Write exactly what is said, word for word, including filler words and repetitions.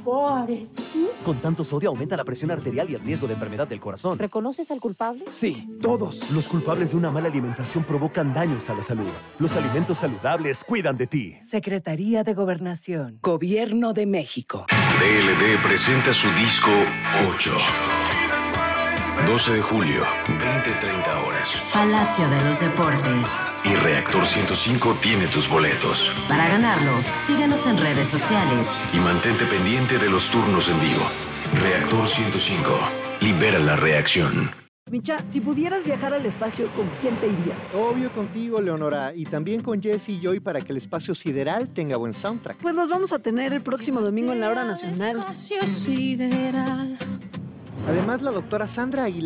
Pobrecito. Con tanto sodio aumenta la presión arterial y el riesgo de enfermedad del corazón. ¿Reconoces al culpable? Sí, todos. Los culpables de una mala alimentación provocan daños a la salud. Los alimentos saludables cuidan de ti. Secretaría de Gobernación. Gobierno de México. D L D presenta su disco ocho. doce de julio, veinte treinta horas. Palacio de los Deportes. Y Reactor ciento cinco tiene tus boletos. Para ganarlo, síguenos en redes sociales. Y mantente pendiente de los turnos en vivo. Reactor ciento cinco. Libera la reacción. Micha, si pudieras viajar al espacio, ¿con quién te irías? Obvio contigo, Leonora, y también con Jesse y Joy para que el espacio sideral tenga buen soundtrack. Pues los vamos a tener el próximo domingo en la hora nacional. Además, la doctora Sandra Aguilar